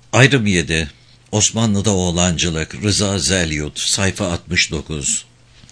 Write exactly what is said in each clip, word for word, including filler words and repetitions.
Ayrım yedi. Osmanlı'da Oğlancılık. Rıza Zelyut. Sayfa altmış dokuz.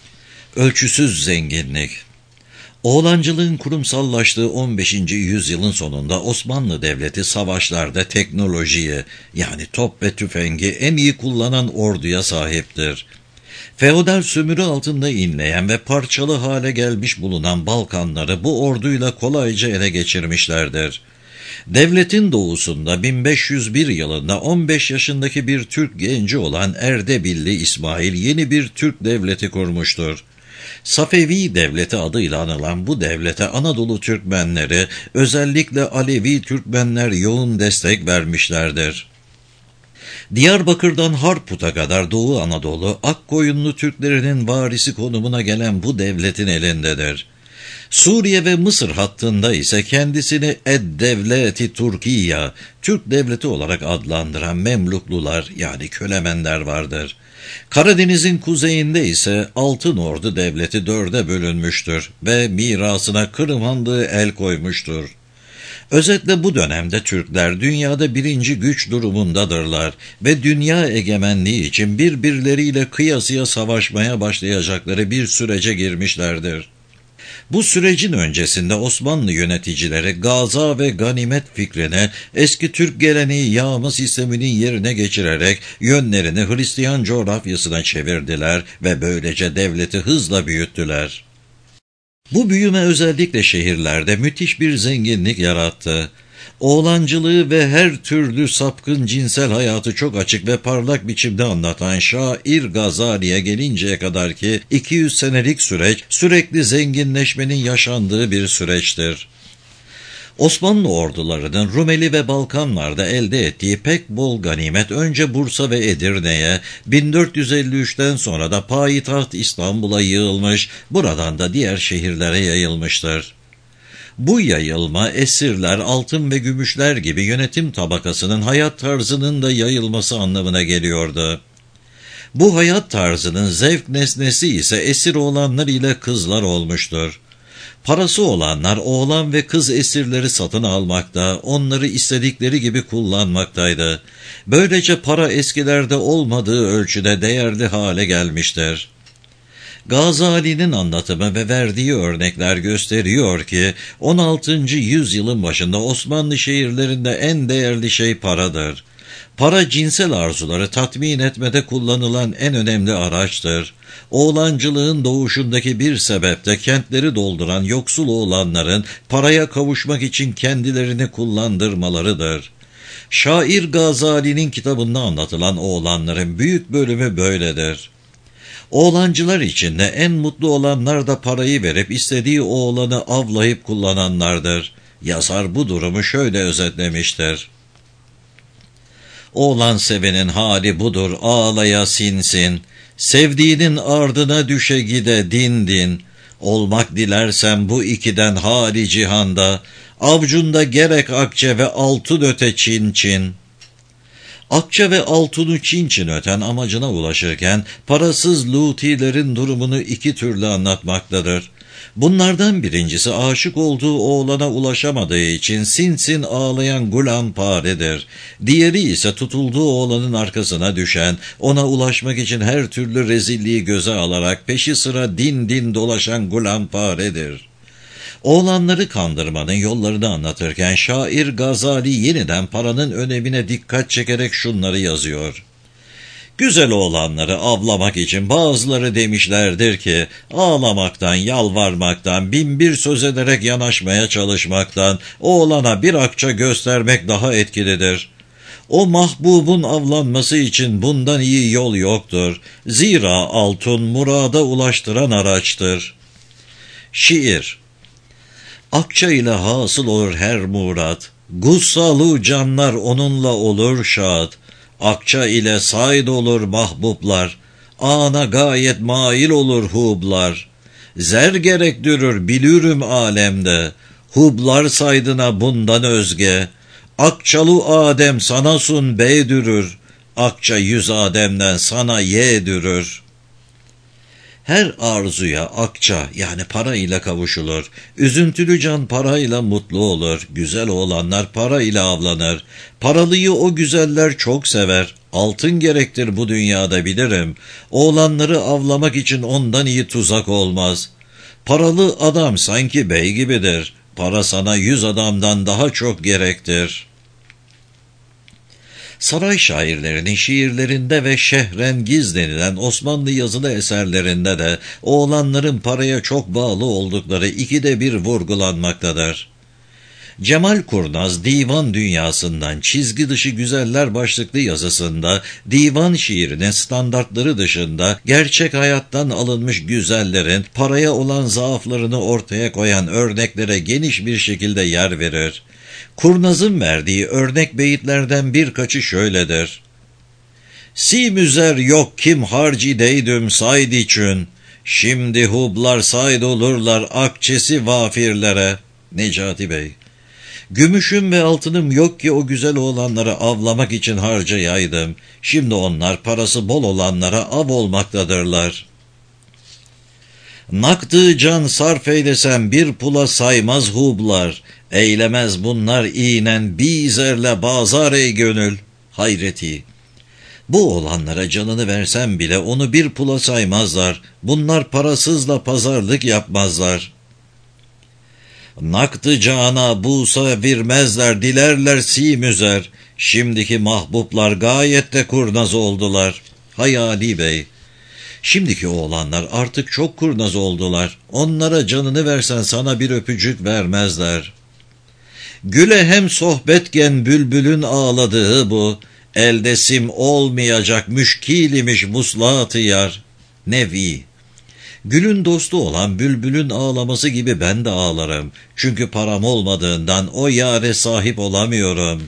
Ölçüsüz zenginlik. Oğlancılığın kurumsallaştığı on beşinci yüzyılın sonunda Osmanlı Devleti savaşlarda teknolojiyi, yani top ve tüfengi en iyi kullanan orduya sahiptir. Feodal sömürü altında inleyen ve parçalı hale gelmiş bulunan Balkanları bu orduyla kolayca ele geçirmişlerdir. Devletin doğusunda bin beş yüz bir yılında on beş yaşındaki bir Türk genci olan Erdebilli İsmail yeni bir Türk devleti kurmuştur. Safevi Devleti adıyla anılan bu devlete Anadolu Türkmenleri, özellikle Alevi Türkmenler yoğun destek vermişlerdir. Diyarbakır'dan Harput'a kadar Doğu Anadolu, Akkoyunlu Türklerinin varisi konumuna gelen bu devletin elindedir. Suriye ve Mısır hattında ise kendisini Ed-Devleti Türkiye, Türk devleti olarak adlandıran Memluklular yani Kölemenler vardır. Karadeniz'in kuzeyinde ise Altınordu Devleti dörde bölünmüştür ve mirasına Kırım Hanlığı el koymuştur. Özetle bu dönemde Türkler dünyada birinci güç durumundadırlar ve dünya egemenliği için birbirleriyle kıyasıya savaşmaya başlayacakları bir sürece girmişlerdir. Bu sürecin öncesinde Osmanlı yöneticileri gaza ve ganimet fikrini eski Türk geleneği yağma sisteminin yerine geçirerek yönlerini Hristiyan coğrafyasına çevirdiler ve böylece devleti hızla büyüttüler. Bu büyüme özellikle şehirlerde müthiş bir zenginlik yarattı. Oğlancılığı ve her türlü sapkın cinsel hayatı çok açık ve parlak biçimde anlatan şair Gazali'ye gelinceye kadar ki iki yüz senelik süreç sürekli zenginleşmenin yaşandığı bir süreçtir. Osmanlı ordularının Rumeli ve Balkanlarda elde ettiği pek bol ganimet önce Bursa ve Edirne'ye, bin dört yüz elli üçten sonra da payitaht İstanbul'a yığılmış, buradan da diğer şehirlere yayılmıştır. Bu yayılma esirler, altın ve gümüşler gibi yönetim tabakasının hayat tarzının da yayılması anlamına geliyordu. Bu hayat tarzının zevk nesnesi ise esir oğlanlar ile kızlar olmuştur. Parası olanlar oğlan ve kız esirleri satın almakta, onları istedikleri gibi kullanmaktaydı. Böylece para eskilerde olmadığı ölçüde değerli hale gelmiştir. Gazali'nin anlatımı ve verdiği örnekler gösteriyor ki on altıncı yüzyılın başında Osmanlı şehirlerinde en değerli şey paradır. Para cinsel arzuları tatmin etmede kullanılan en önemli araçtır. Oğlancılığın doğuşundaki bir sebep de kentleri dolduran yoksul oğlanların paraya kavuşmak için kendilerini kullandırmalarıdır. Şair Gazali'nin kitabında anlatılan oğlanların büyük bölümü böyledir. Oğlancılar içinde en mutlu olanlar da parayı verip istediği oğlanı avlayıp kullananlardır. Yazar bu durumu şöyle özetlemiştir. Oğlan sevenin hali budur, ağlaya sinsin. Sevdiğinin ardına düşe gide din din. Olmak dilersen bu ikiden hali cihanda, avcunda gerek akçe ve altın öte çin çin. Akça ve altını çin çin öten amacına ulaşırken parasız lutilerin durumunu iki türlü anlatmaktadır. Bunlardan birincisi aşık olduğu oğlana ulaşamadığı için sinsin ağlayan gulamparedir. Diğeri ise tutulduğu oğlanın arkasına düşen, ona ulaşmak için her türlü rezilliği göze alarak peşi sıra din din dolaşan gulamparedir. Oğlanları kandırmanın yollarını anlatırken şair Gazali yeniden paranın önemine dikkat çekerek şunları yazıyor. Güzel oğlanları avlamak için bazıları demişlerdir ki, ağlamaktan, yalvarmaktan, bin bir söz ederek yanaşmaya çalışmaktan, oğlana bir akça göstermek daha etkilidir. O mahbubun avlanması için bundan iyi yol yoktur. Zira altın murada ulaştıran araçtır. Şiir. Akça ile hasıl olur her murat, gussalu canlar onunla olur şad. Akça ile sayd olur mahbublar, ana gayet mail olur hublar. Zer gerektirir bilürüm alemde, hublar saydına bundan özge. Akçalı Adem sana sun beydürür, akça yüz Adem'den sana yeğdürür. Her arzuya akça yani para ile kavuşulur. Üzüntülü can parayla mutlu olur. Güzel oğlanlar para ile avlanır. Paralıyı o güzeller çok sever. Altın gerektir bu dünyada bilirim. Oğlanları avlamak için ondan iyi tuzak olmaz. Paralı adam sanki bey gibidir. Para sana yüz adamdan daha çok gerektir. Saray şairlerinin şiirlerinde ve şehrengiz denilen Osmanlı yazılı eserlerinde de oğlanların paraya çok bağlı oldukları ikide bir vurgulanmaktadır. Cemal Kurnaz Divan Dünyasından Çizgi Dışı Güzeller başlıklı yazısında divan şiirinin standartları dışında gerçek hayattan alınmış güzellerin paraya olan zaaflarını ortaya koyan örneklere geniş bir şekilde yer verir. Kurnaz'ın verdiği örnek beyitlerden birkaçı şöyledir. Simüzer yok kim harci deydüm sayd için, şimdi hublar sayd olurlar akçesi vafirlere. Necati Bey. Gümüşüm ve altınım yok ki o güzel oğlanları avlamak için harcayaydım. Şimdi onlar parası bol olanlara av olmaktadırlar. Nakdı can sarf eylesem bir pula saymaz hublar. Eylemez bunlar inen bizerle bazar ey gönül. Hayreti. Bu oğlanlara canını versem bile onu bir pula saymazlar. Bunlar parasızla pazarlık yapmazlar. Nakdı cana busa vermezler, dilerler simüzer. Şimdiki mahbublar gayet de kurnaz oldular. Hayali Bey. Şimdiki oğlanlar artık çok kurnaz oldular. Onlara canını versen sana bir öpücük vermezler. Güle hem sohbetken bülbülün ağladığı bu. Elde sim olmayacak müşkil imiş vuslat-ı yar. Nevi. Gülün dostu olan bülbülün ağlaması gibi ben de ağlarım. Çünkü param olmadığından o yâre sahip olamıyorum.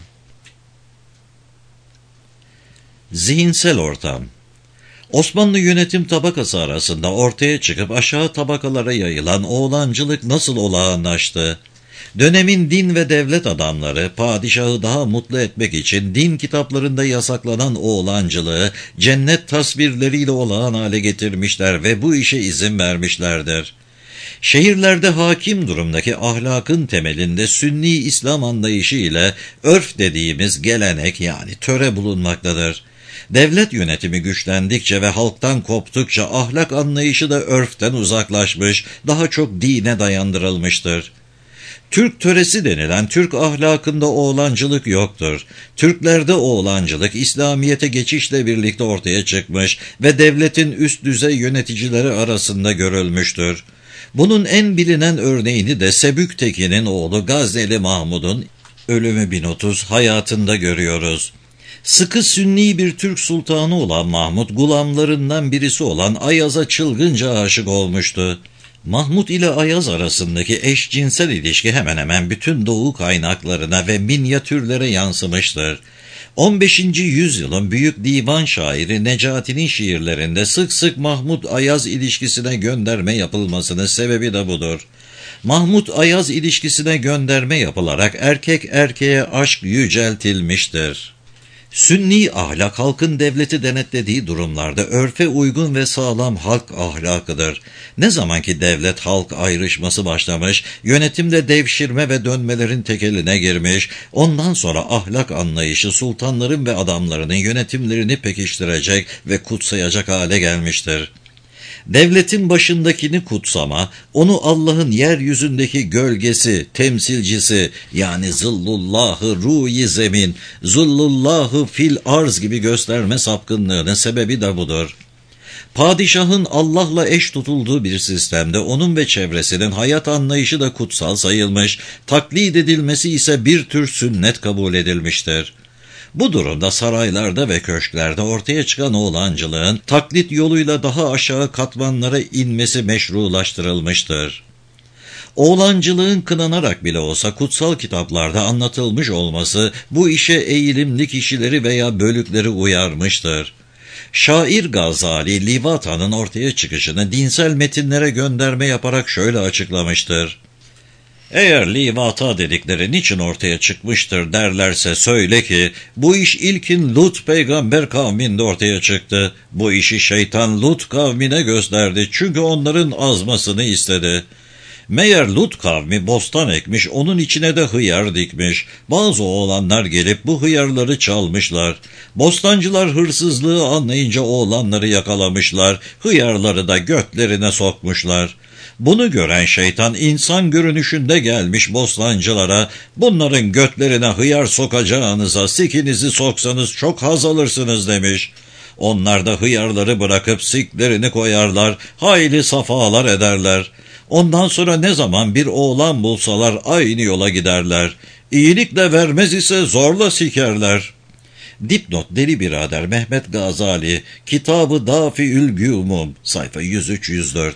Zihinsel ortam. Osmanlı yönetim tabakası arasında ortaya çıkıp aşağı tabakalara yayılan oğlancılık nasıl olağanlaştı? Dönemin din ve devlet adamları padişahı daha mutlu etmek için din kitaplarında yasaklanan oğlancılığı cennet tasvirleriyle olağan hale getirmişler ve bu işe izin vermişlerdir. Şehirlerde hakim durumdaki ahlakın temelinde Sünni İslam anlayışı ile örf dediğimiz gelenek yani töre bulunmaktadır. Devlet yönetimi güçlendikçe ve halktan koptukça ahlak anlayışı da örften uzaklaşmış, daha çok dine dayandırılmıştır. Türk töresi denilen Türk ahlakında oğlancılık yoktur. Türklerde oğlancılık İslamiyet'e geçişle birlikte ortaya çıkmış ve devletin üst düzey yöneticileri arasında görülmüştür. Bunun en bilinen örneğini de Sebüktekin'in oğlu Gazneli Mahmud'un ölümü bin otuz hayatında görüyoruz. Sıkı Sünni bir Türk sultanı olan Mahmud, gulamlarından birisi olan Ayaz'a çılgınca aşık olmuştu. Mahmud ile Ayaz arasındaki eşcinsel ilişki hemen hemen bütün doğu kaynaklarına ve minyatürlere yansımıştır. on beşinci yüzyılın büyük divan şairi Necati'nin şiirlerinde sık sık Mahmud-Ayaz ilişkisine gönderme yapılmasının sebebi de budur. Mahmud-Ayaz ilişkisine gönderme yapılarak erkek erkeğe aşk yüceltilmiştir. Sünni ahlak halkın devleti denetlediği durumlarda örfe uygun ve sağlam halk ahlakıdır. Ne zamanki devlet halk ayrışması başlamış, yönetimde devşirme ve dönmelerin tekeline girmiş, ondan sonra ahlak anlayışı sultanların ve adamlarının yönetimlerini pekiştirecek ve kutsayacak hale gelmiştir. Devletin başındakini kutsama, onu Allah'ın yeryüzündeki gölgesi, temsilcisi yani zıllullahı ruhi zemin, zullullahı fil arz gibi gösterme sapkınlığının sebebi de budur. Padişahın Allah'la eş tutulduğu bir sistemde onun ve çevresinin hayat anlayışı da kutsal sayılmış, taklit edilmesi ise bir tür sünnet kabul edilmiştir. Bu durumda saraylarda ve köşklerde ortaya çıkan oğlancılığın taklit yoluyla daha aşağı katmanlara inmesi meşrulaştırılmıştır. Oğlancılığın kınanarak bile olsa kutsal kitaplarda anlatılmış olması bu işe eğilimli kişileri veya bölükleri uyarmıştır. Şair Gazali, Livata'nın ortaya çıkışını dinsel metinlere gönderme yaparak şöyle açıklamıştır. Eğer livata dedikleri niçin ortaya çıkmıştır derlerse söyle ki, bu iş ilkin Lut peygamber kavminde ortaya çıktı. Bu işi şeytan Lut kavmine gösterdi çünkü onların azmasını istedi. Meğer Lut kavmi bostan ekmiş, onun içine de hıyar dikmiş. Bazı oğlanlar gelip bu hıyarları çalmışlar. Bostancılar hırsızlığı anlayınca oğlanları yakalamışlar, hıyarları da göklerine sokmuşlar. Bunu gören şeytan insan görünüşünde gelmiş bostancılara, bunların götlerine hıyar sokacağınıza sikinizi soksanız çok haz alırsınız demiş. Onlar da hıyarları bırakıp siklerini koyarlar, hayli safalar ederler. Ondan sonra ne zaman bir oğlan bulsalar aynı yola giderler. İyilikle vermez ise zorla sikerler. Dipnot Deli Birader Mehmet Gazali, Kitab-ı Dafiül Gümum, sayfa yüz üç yüz dört.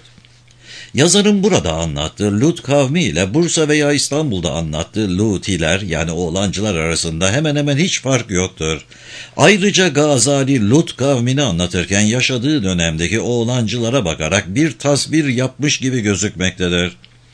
Yazarın burada anlattığı Lut kavmi ile Bursa veya İstanbul'da anlattığı Lutiler yani oğlancılar arasında hemen hemen hiç fark yoktur. Ayrıca Gazali Lut kavmini anlatırken yaşadığı dönemdeki oğlancılara bakarak bir tasvir yapmış gibi gözükmektedir.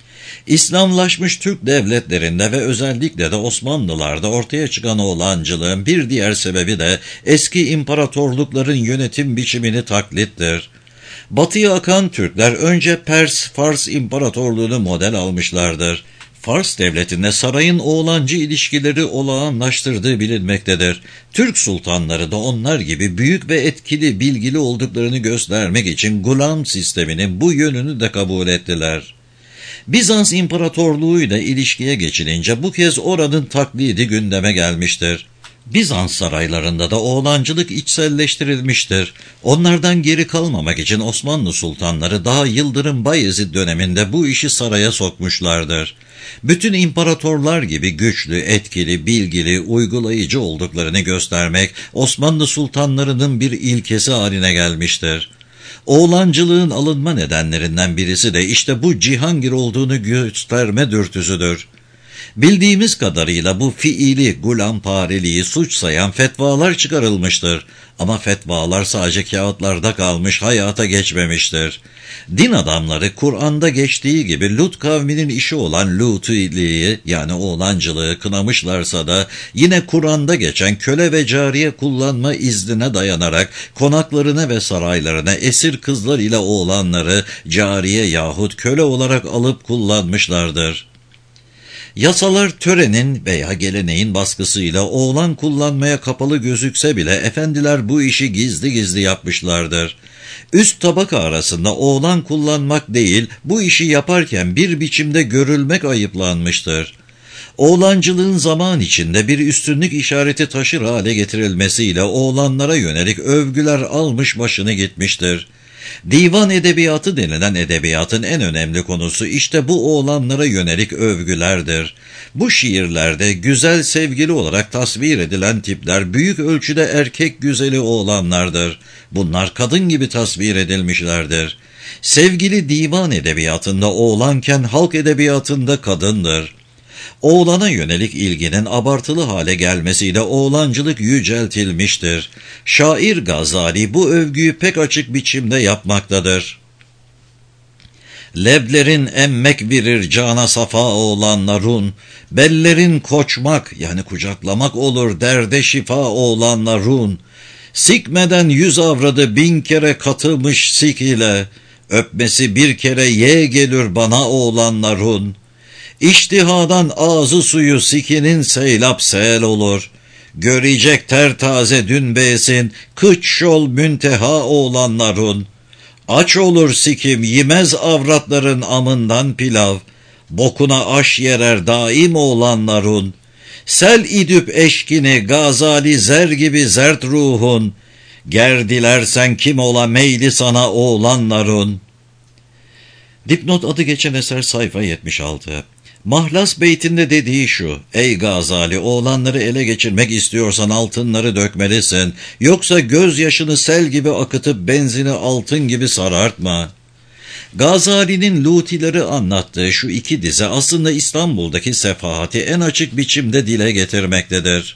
İslamlaşmış Türk devletlerinde ve özellikle de Osmanlılarda ortaya çıkan oğlancılığın bir diğer sebebi de eski imparatorlukların yönetim biçimini taklittir. Batıya akan Türkler önce Pers-Fars İmparatorluğunu model almışlardır. Fars devletinde sarayın oğlancı ilişkileri olağanlaştırdığı bilinmektedir. Türk sultanları da onlar gibi büyük ve etkili bilgili olduklarını göstermek için gulam sisteminin bu yönünü de kabul ettiler. Bizans İmparatorluğu ile ilişkiye geçilince bu kez oranın taklidi gündeme gelmiştir. Bizans saraylarında da oğlancılık içselleştirilmiştir. Onlardan geri kalmamak için Osmanlı sultanları daha Yıldırım Bayezid döneminde bu işi saraya sokmuşlardır. Bütün imparatorlar gibi güçlü, etkili, bilgili, uygulayıcı olduklarını göstermek Osmanlı sultanlarının bir ilkesi haline gelmiştir. Oğlancılığın alınma nedenlerinden birisi de işte bu Cihangir olduğunu gösterme dürtüsüdür. Bildiğimiz kadarıyla bu fiili gulampareliği suç sayan fetvalar çıkarılmıştır. Ama fetvalar sadece kağıtlarda kalmış, hayata geçmemiştir. Din adamları Kur'an'da geçtiği gibi Lut kavminin işi olan Lutiliği yani oğlancılığı kınamışlarsa da yine Kur'an'da geçen köle ve cariye kullanma iznine dayanarak konaklarına ve saraylarına esir kızlar ile oğlanları cariye yahut köle olarak alıp kullanmışlardır. Yasalar törenin veya geleneğin baskısıyla oğlan kullanmaya kapalı gözükse bile efendiler bu işi gizli gizli yapmışlardır. Üst tabaka arasında oğlan kullanmak değil, bu işi yaparken bir biçimde görülmek ayıplanmıştır. Oğlancılığın zaman içinde bir üstünlük işareti taşır hale getirilmesiyle oğlanlara yönelik övgüler almış başını gitmiştir. Divan edebiyatı denilen edebiyatın en önemli konusu işte bu oğlanlara yönelik övgülerdir. Bu şiirlerde güzel sevgili olarak tasvir edilen tipler büyük ölçüde erkek güzeli oğlanlardır. Bunlar kadın gibi tasvir edilmişlerdir. Sevgili divan edebiyatında oğlanken halk edebiyatında kadındır. Oğlana yönelik ilginin abartılı hale gelmesiyle oğlancılık yüceltilmiştir. Şair Gazali bu övgüyü pek açık biçimde yapmaktadır. Leblerin emmek verir cana safa oğlanlarun, bellerin koçmak yani kucaklamak olur derde şifa oğlanlarun. Sikmeden yüz avradı bin kere katılmış sik ile, öpmesi bir kere ye gelir bana oğlanlarun. İştihadan ağzı suyu sikinin seylap sel olur. Görecek tertaze dün besin, kıç şol münteha oğlanlarun. Aç olur sikim yemez avratların amından pilav. Bokuna aş yerer daim oğlanlarun. Sel idüp eşkini Gazali zer gibi zert ruhun. Ger dilersen kim ola meyli sana oğlanlarun. Dipnot adı geçen eser sayfa yetmiş altı. Mahlas beytinde dediği şu: ey Gazali, oğlanları ele geçirmek istiyorsan altınları dökmelisin, yoksa gözyaşını sel gibi akıtıp benzini altın gibi sarartma. Gazali'nin Lutileri anlattığı şu iki dize aslında İstanbul'daki sefahati en açık biçimde dile getirmektedir.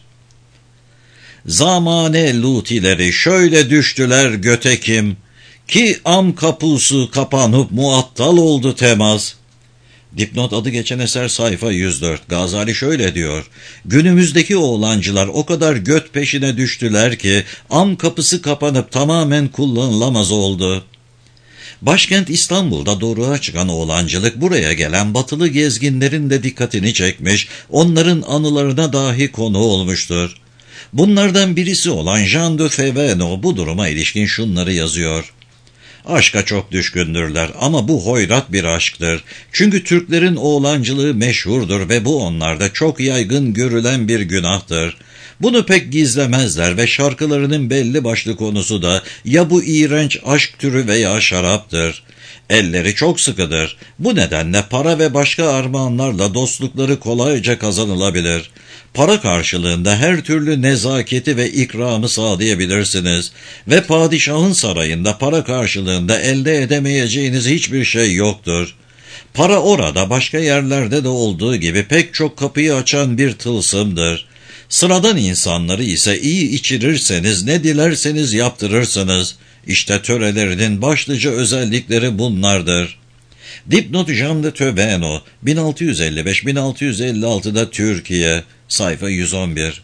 Zamane Lutileri şöyle düştüler götekim, ki am kapusu kapanıp muattal oldu temas. Dipnot adı geçen eser sayfa yüz dört. Gazali şöyle diyor: günümüzdeki oğlancılar o kadar göt peşine düştüler ki am kapısı kapanıp tamamen kullanılamaz oldu. Başkent İstanbul'da doruğa çıkan oğlancılık buraya gelen batılı gezginlerin de dikkatini çekmiş, onların anılarına dahi konu olmuştur. Bunlardan birisi olan Jean de Févenot bu duruma ilişkin şunları yazıyor: aşka çok düşkündürler ama bu hoyrat bir aşktır. Çünkü Türklerin oğlancılığı meşhurdur ve bu onlarda çok yaygın görülen bir günahtır. Bunu pek gizlemezler ve şarkılarının belli başlı konusu da ya bu iğrenç aşk türü veya şaraptır. Elleri çok sıkıdır. Bu nedenle para ve başka armağanlarla dostlukları kolayca kazanılabilir. Para karşılığında her türlü nezaketi ve ikramı sağlayabilirsiniz ve padişahın sarayında para karşılığında elde edemeyeceğiniz hiçbir şey yoktur. Para orada başka yerlerde de olduğu gibi pek çok kapıyı açan bir tılsımdır. Sıradan insanları ise iyi içirirseniz ne dilerseniz yaptırırsınız. İşte törelerinin başlıca özellikleri bunlardır. Dipnot Jean de Févenot, bin altı yüz elli beş bin altı yüz elli altı'da Türkiye, sayfa yüz on bir.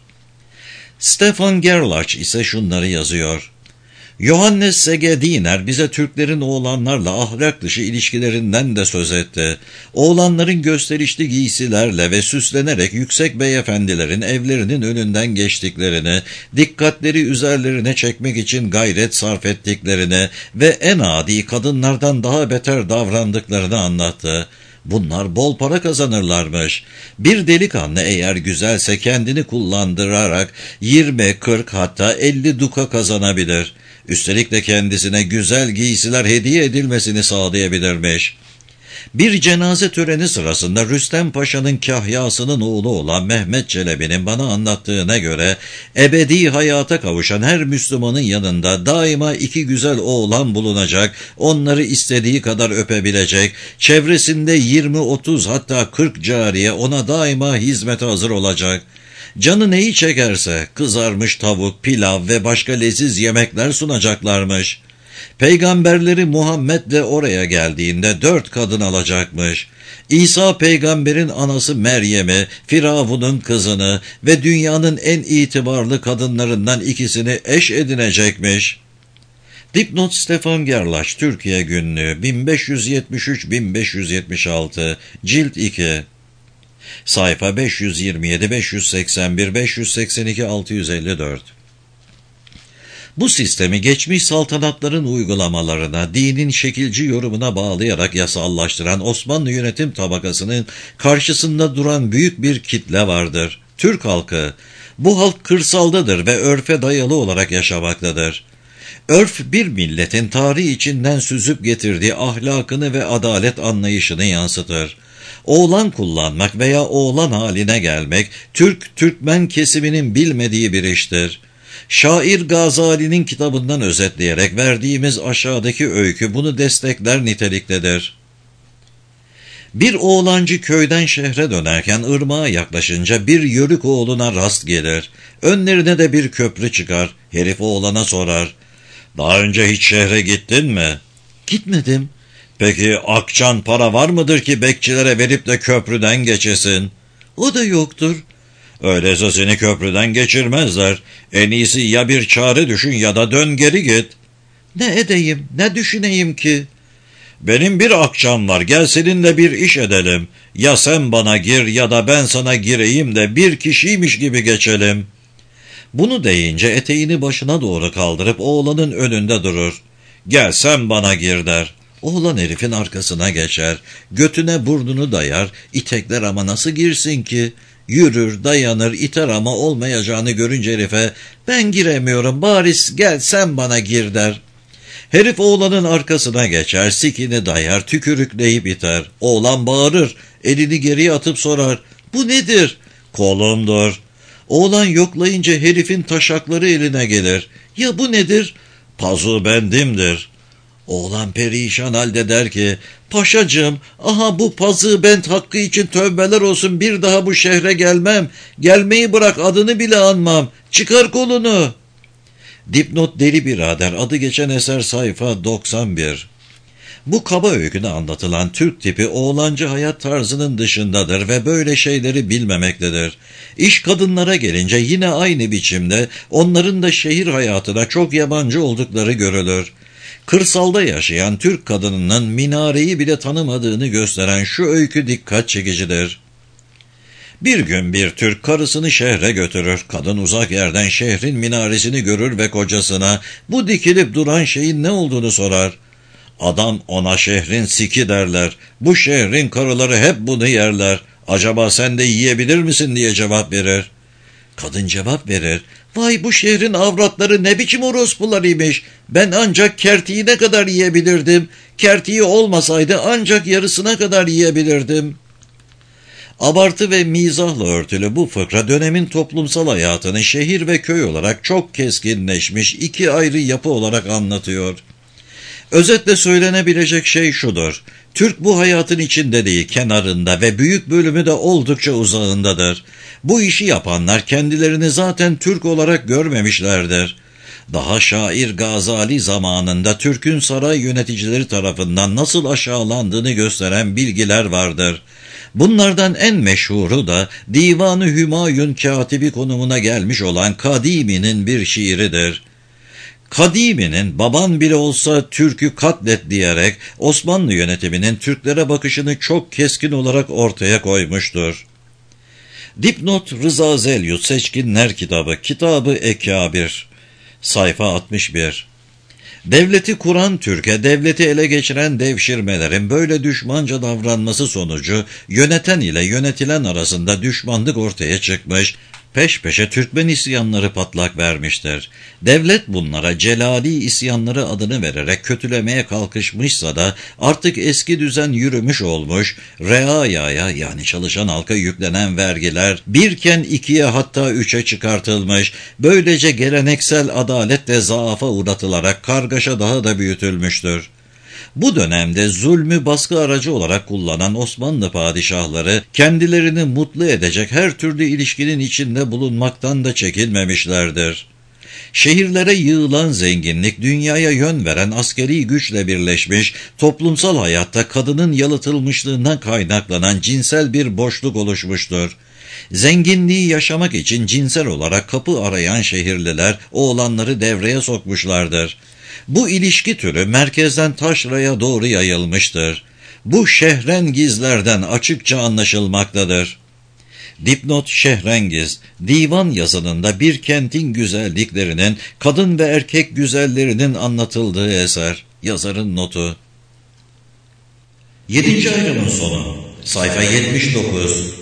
Stefan Gerlach ise şunları yazıyor: Johannes Segediner bize Türklerin oğlanlarla ahlak dışı ilişkilerinden de söz etti. Oğlanların gösterişli giysilerle ve süslenerek yüksek beyefendilerin evlerinin önünden geçtiklerini, dikkatleri üzerlerine çekmek için gayret sarf ettiklerini ve en adi kadınlardan daha beter davrandıklarını anlattı. Bunlar bol para kazanırlarmış. Bir delikanlı eğer güzelse kendini kullandırarak yirmi, kırk hatta elli duka kazanabilir. Üstelik de kendisine güzel giysiler hediye edilmesini sağlayabilirmiş. Bir cenaze töreni sırasında Rüstem Paşa'nın kahyasının oğlu olan Mehmet Çelebi'nin bana anlattığına göre ebedi hayata kavuşan her Müslümanın yanında daima iki güzel oğlan bulunacak, onları istediği kadar öpebilecek, çevresinde yirmi otuz hatta kırk cariye ona daima hizmete hazır olacak. Canı neyi çekerse kızarmış tavuk, pilav ve başka leziz yemekler sunacaklarmış. Peygamberleri Muhammed de oraya geldiğinde dört kadın alacakmış. İsa peygamberin anası Meryem'i, Firavun'un kızını ve dünyanın en itibarlı kadınlarından ikisini eş edinecekmiş. Dipnot Stefan Gerlach, Türkiye Günlüğü, bin beş yüz yetmiş üç bin beş yüz yetmiş altı, Cilt iki, sayfa beş yüz yirmi yedi, beş yüz seksen bir, beş yüz seksen iki, altı yüz elli dört. Bu sistemi geçmiş saltanatların uygulamalarına, dinin şekilci yorumuna bağlayarak yasallaştıran Osmanlı yönetim tabakasının karşısında duran büyük bir kitle vardır. Türk halkı. Bu halk kırsaldadır ve örfe dayalı olarak yaşamaktadır. Örf bir milletin tarih içinden süzüp getirdiği ahlakını ve adalet anlayışını yansıtır. Oğlan kullanmak veya oğlan haline gelmek, Türk-Türkmen kesiminin bilmediği bir iştir. Şair Gazali'nin kitabından özetleyerek verdiğimiz aşağıdaki öykü bunu destekler niteliktedir. Bir oğlancı köyden şehre dönerken ırmağa yaklaşınca bir yörük oğluna rast gelir. Önlerine de bir köprü çıkar. Herif oğlana sorar: "Daha önce hiç şehre gittin mi?" "Gitmedim." "Peki akçan para var mıdır ki bekçilere verip de köprüden geçesin?" "O da yoktur." "Öyleyse seni köprüden geçirmezler. En iyisi ya bir çare düşün ya da dön geri git." "Ne edeyim, ne düşüneyim ki?" "Benim bir akçam var, gel seninle bir iş edelim. Ya sen bana gir ya da ben sana gireyim de bir kişiymiş gibi geçelim." Bunu deyince eteğini başına doğru kaldırıp oğlanın önünde durur. "Gel sen bana gir" der. Oğlan herifin arkasına geçer, götüne burnunu dayar, itekler ama nasıl girsin ki? Yürür, dayanır, iter ama olmayacağını görünce herife "Ben giremiyorum, bari gel sen bana gir" der. Herif oğlanın arkasına geçer, sikini dayar, tükürükleyip iter. Oğlan bağırır, elini geriye atıp sorar: "Bu nedir?" "Kolumdur." Oğlan yoklayınca herifin taşakları eline gelir. "Ya bu nedir?" "Pazu bendimdir." Oğlan perişan halde der ki: "Paşacığım, aha bu pazı bent hakkı için tövbeler olsun, bir daha bu şehre gelmem. Gelmeyi bırak, adını bile anmam. Çıkar kolunu." Dipnot Deli Birader adı geçen eser sayfa doksan bir. Bu kaba öyküde anlatılan Türk tipi oğlancı hayat tarzının dışındadır ve böyle şeyleri bilmemektedir. İş kadınlara gelince yine aynı biçimde onların da şehir hayatına çok yabancı oldukları görülür. Kırsalda yaşayan Türk kadınının minareyi bile tanımadığını gösteren şu öykü dikkat çekicidir. Bir gün bir Türk karısını şehre götürür. Kadın uzak yerden şehrin minaresini görür ve kocasına bu dikilip duran şeyin ne olduğunu sorar. Adam ona şehrin siki derler. Bu şehrin karıları hep bunu yerler. Acaba sen de yiyebilir misin diye cevap verir. Kadın cevap verir. Vay bu şehrin avratları ne biçim orospularıymış. Ben ancak kertiğine kadar yiyebilirdim. Kertiği olmasaydı ancak yarısına kadar yiyebilirdim. Abartı ve mizahla örtülü bu fıkra dönemin toplumsal hayatını şehir ve köy olarak çok keskinleşmiş iki ayrı yapı olarak anlatıyor. Özetle söylenebilecek şey şudur. Türk bu hayatın içinde değil, kenarında ve büyük bölümü de oldukça uzağındadır. Bu işi yapanlar kendilerini zaten Türk olarak görmemişlerdir. Daha şair Gazali zamanında Türk'ün saray yöneticileri tarafından nasıl aşağılandığını gösteren bilgiler vardır. Bunlardan en meşhuru da Divan-ı Hümayun katibi konumuna gelmiş olan Kadimi'nin bir şiiridir. Kadimi'nin baban bile olsa Türk'ü katlet diyerek Osmanlı yönetiminin Türklere bakışını çok keskin olarak ortaya koymuştur. Dipnot Rıza Zelyut Seçkinler Kitabı, Kitabı Ekabir, sayfa altmış bir. Devleti kuran Türk'e devleti ele geçiren devşirmelerin böyle düşmanca davranması sonucu yöneten ile yönetilen arasında düşmanlık ortaya çıkmış, peş peşe Türkmen isyanları patlak vermiştir. Devlet bunlara Celali isyanları adını vererek kötülemeye kalkışmışsa da artık eski düzen yürümüş olmuş, reayaya yani çalışan halka yüklenen vergiler birken ikiye hatta üçe çıkartılmış, böylece geleneksel adalet de zaafa uğratılarak kargaşa daha da büyütülmüştür. Bu dönemde zulmü baskı aracı olarak kullanan Osmanlı padişahları kendilerini mutlu edecek her türlü ilişkinin içinde bulunmaktan da çekinmemişlerdir. Şehirlere yığılan zenginlik dünyaya yön veren askeri güçle birleşmiş, toplumsal hayatta kadının yalıtılmışlığından kaynaklanan cinsel bir boşluk oluşmuştur. Zenginliği yaşamak için cinsel olarak kapı arayan şehirliler oğlanları devreye sokmuşlardır. Bu ilişki türü merkezden taşraya doğru yayılmıştır. Bu şehrengizlerden açıkça anlaşılmaktadır. Dipnot Şehrengiz, divan yazınında bir kentin güzelliklerinin, kadın ve erkek güzellerinin anlatıldığı eser. Yazarın notu. Yedinci ayrımın sonu. Sayfa yetmiş dokuz.